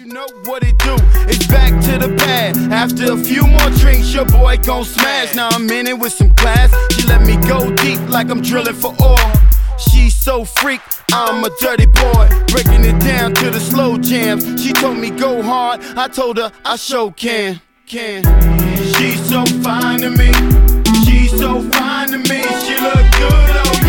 know what it do. It's back to the pad. After a few more drinks, your boy gon' smash. Now I'm in it with some class. She let me go deep like I'm drilling for oil. She's so freak, I'm a dirty boy. Breaking it down to the slow jams. She told me go hard, I told her I sure can. She's so fine to me. She's so fine to me. She look good on me.